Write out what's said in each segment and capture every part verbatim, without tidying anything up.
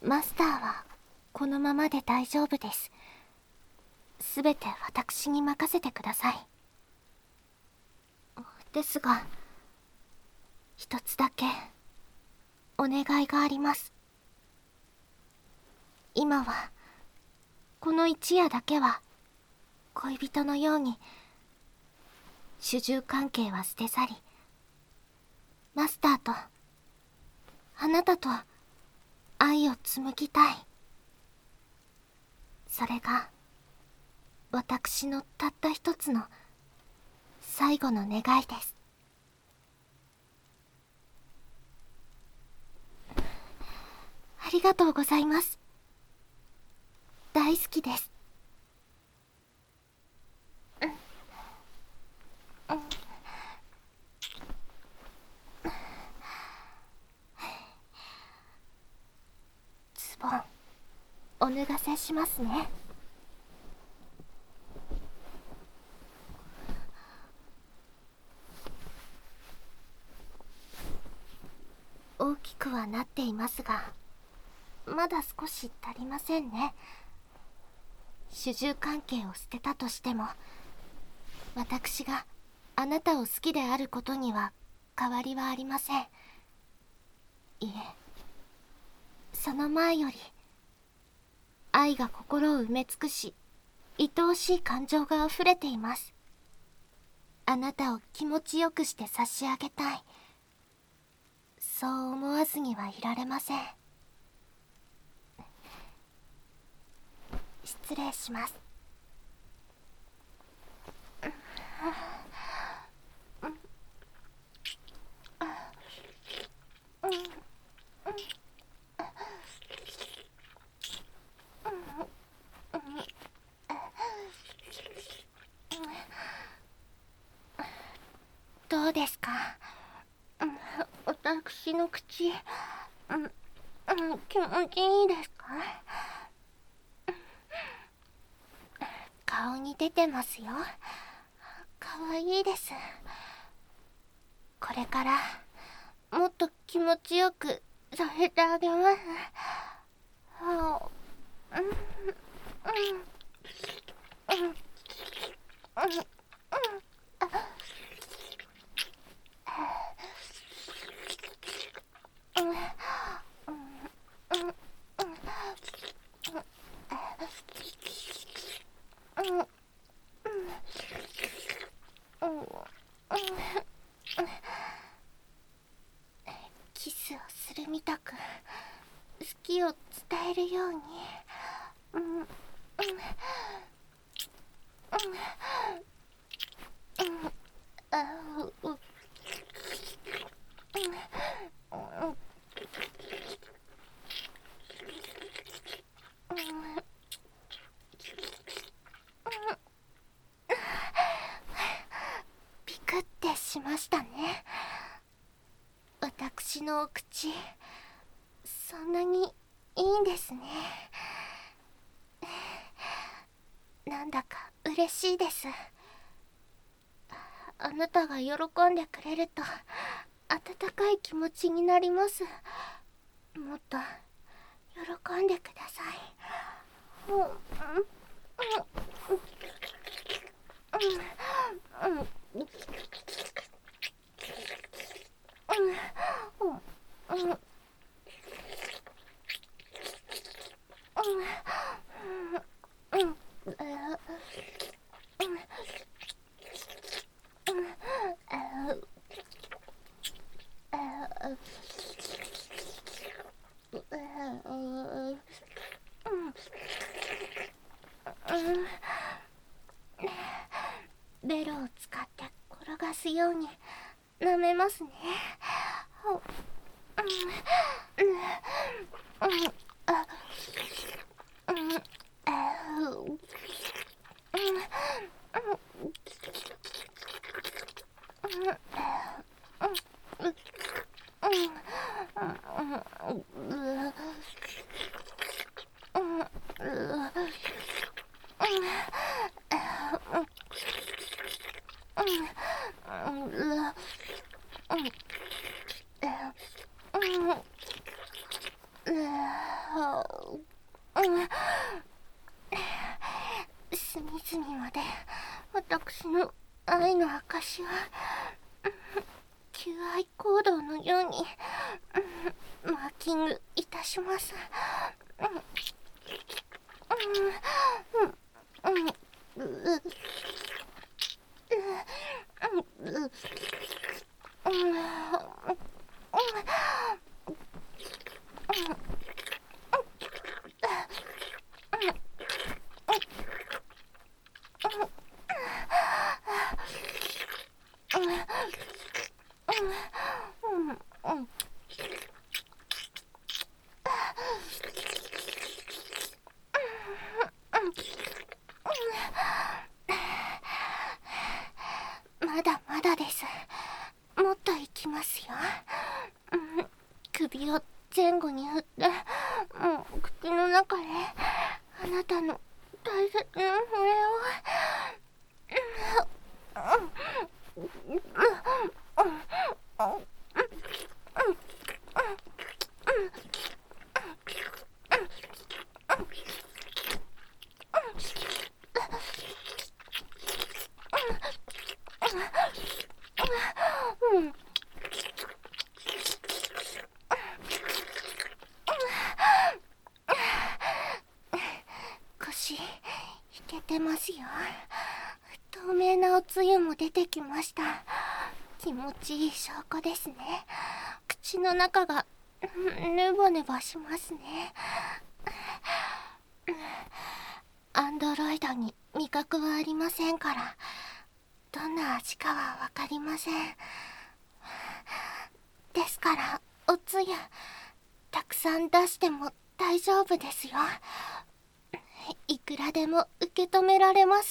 マスターはこのままで大丈夫です。すべて私に任せてください。ですが、一つだけお願いがあります。今はこの一夜だけは恋人のように主従関係は捨て去り、マスターとあなたと愛を紡ぎたい。それが私のたった一つの最後の願いです。ありがとうございます。大好きです。うんうんズボンお脱がせしますね。大きくはなっていますが、まだ少し足りませんね。主従関係を捨てたとしても、私があなたを好きであることには変わりはありません。いえ、その前より愛が心を埋め尽くし、愛おしい感情があふれています。あなたを気持ちよくして差し上げたい。そう思わずにはいられません。失礼します。どうですか？私の口、うん、うん、気持ちいいですか？顔に出てますよ。かわいいです。これからもっと気持ちよくさせてあげます。はあ、うん、うん、うん、うん、うん、キスをするみたく好きを伝えるように、うん、うん、うん、あう、うん、ピクってしましたね。私のお口、そんなにいいんですね。なんだか嬉しいです。あなたが喜んでくれると温かい気持ちになります。もっと喜んでください。うん、うん、うん、うん、うん、うん、うん、ベロを使って転がすように舐めますね。 隅々まで私の愛の証は求愛行動のようにマーキングいたします。まだまだです。もっと行きますよ。首を前後に振って、もう口の中であなたの大切な触れを腰引けてますよ。透明なおつゆも出てきました。気持ちいい証拠ですね。口の中がネバネバしますね。アンドロイドに味覚はありませんから、どんな味かはわかりません。ですからおつゆたくさん出しても大丈夫ですよ。いくらでも受け止められます。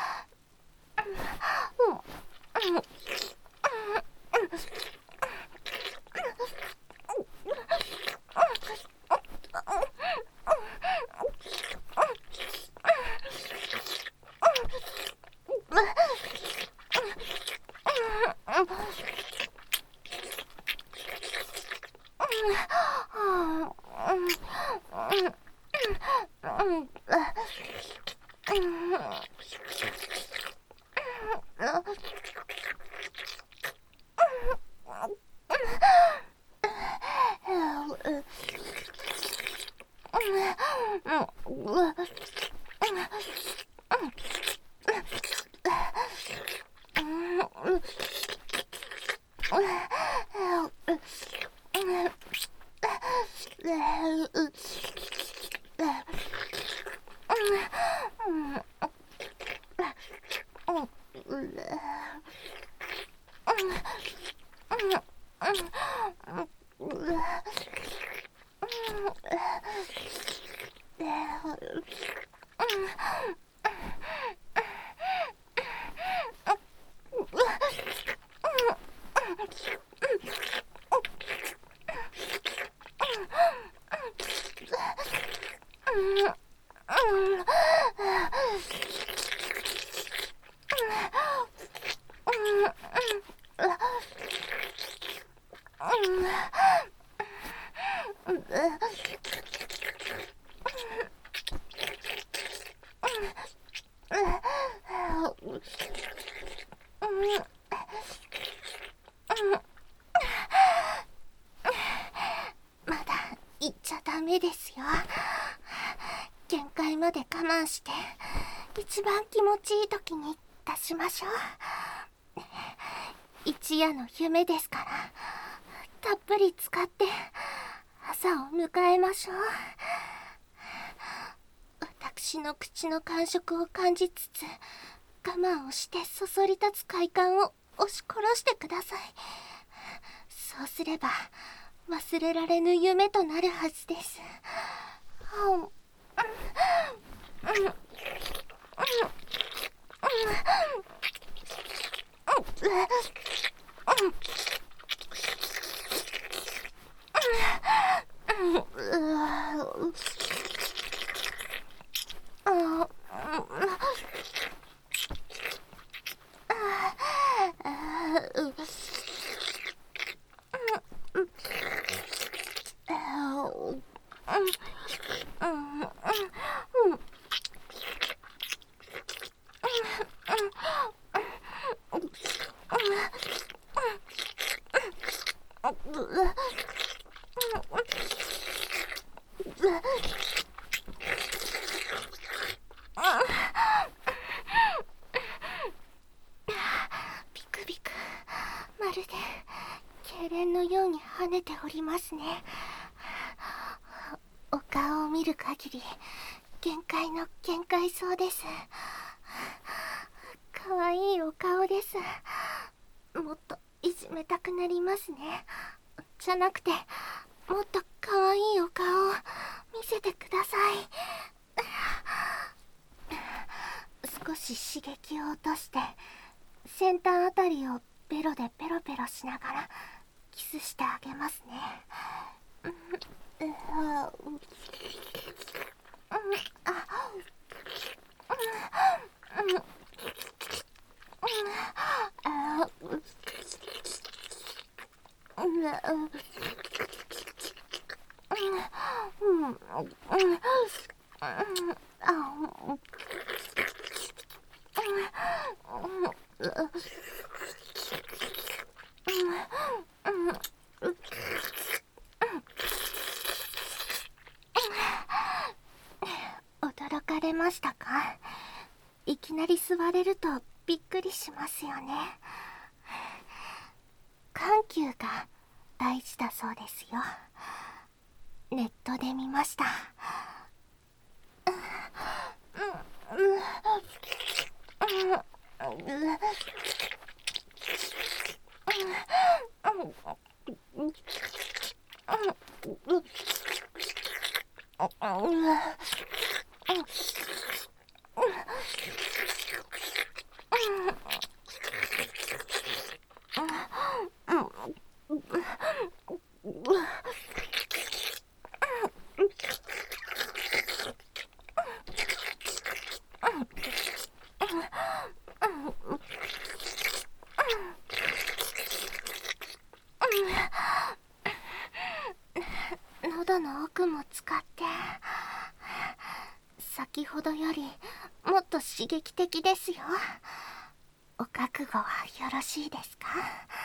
まだ言っちゃダメですよ。限界まで我慢して一番気持ちいい時に出しましょう。一夜の夢ですから、たっぷり使って朝を迎えましょう。私の口の感触を感じつつ我慢をしてそそり立つ快感を押し殺してください。そうすれば忘れられぬ夢となるはずです。 ビクビク、まるで痙攣のように跳ねておりますね。お顔を見る限り限界の限界そうです。かわいいお顔です。もっといじめたくなりますね。じゃなくて、もっとかわいいお顔を見せてください。少し刺激を落として先端あたりをベロでペロペロしながらキスしてあげますね。驚かれましたか？いきなり座れるとびっくりしますよね。緩急が大事だそうですよ。ネットで見ました。喉の奥も使って先ほどよりもっと刺激的ですよ。お覚悟はよろしいですか？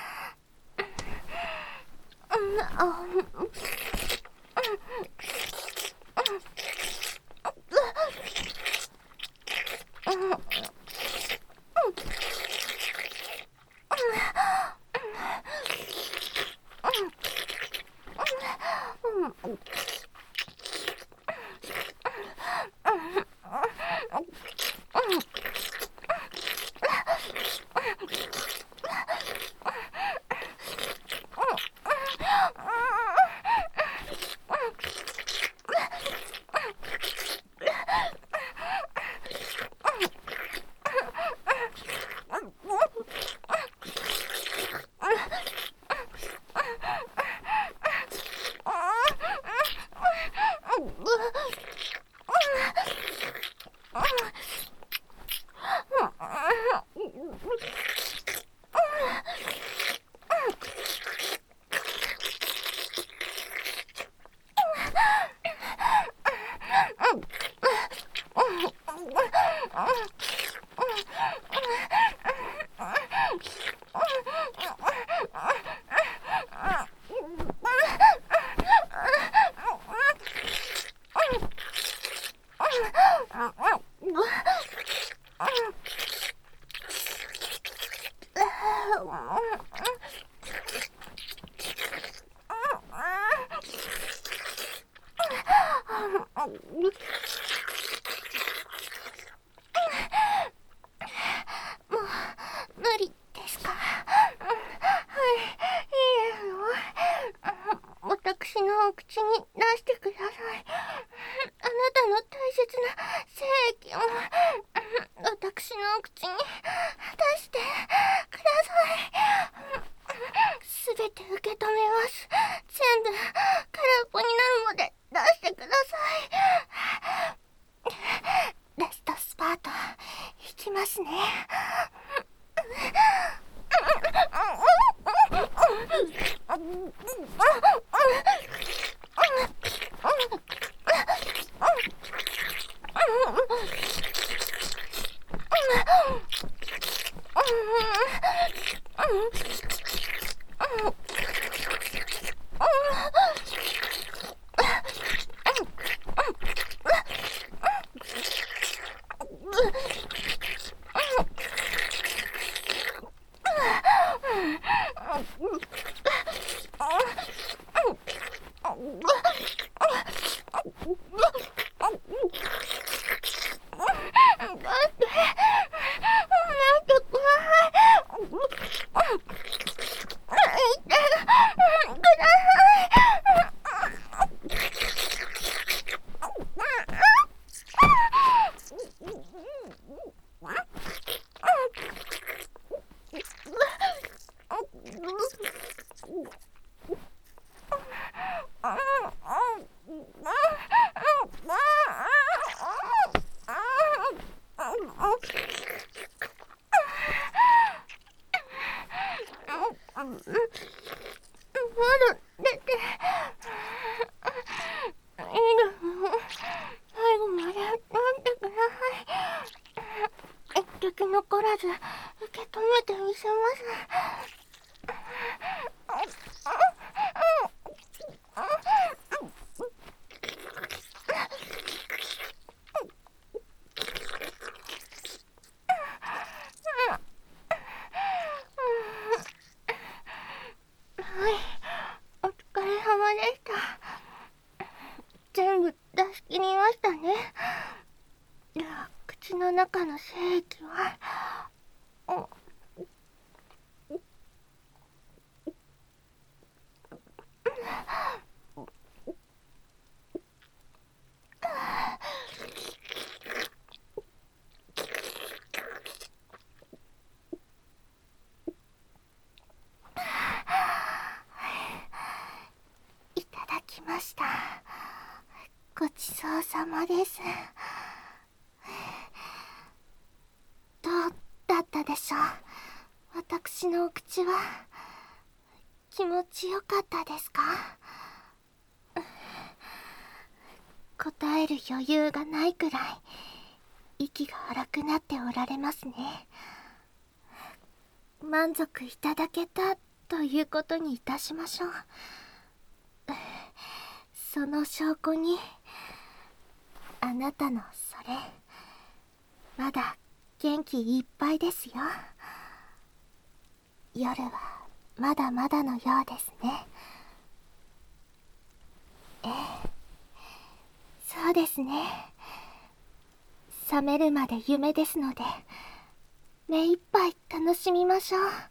無理ですか？はい、いいですよ。私のお口に出してください。あなたの大切な精液を私のお口に出してください。すべて受け止めます。全部空っぽになるまで出してください。ラストスパートいきますね。 だ出ていいの、最後まで待ってください。一滴残らず受け止めてみせます。はい、お疲れ様でした。全部出し切りましたね。では口の中の精液はいただきました。ごちそうさまです。どうだったでしょう。私のお口は気持ちよかったですか？答える余裕がないくらい息が荒くなっておられますね。満足いただけたということにいたしましょう。その証拠にあなたのそれまだ元気いっぱいですよ。夜はまだまだのようですね。ええ、そうですね。覚めるまで夢ですので目いっぱい楽しみましょう。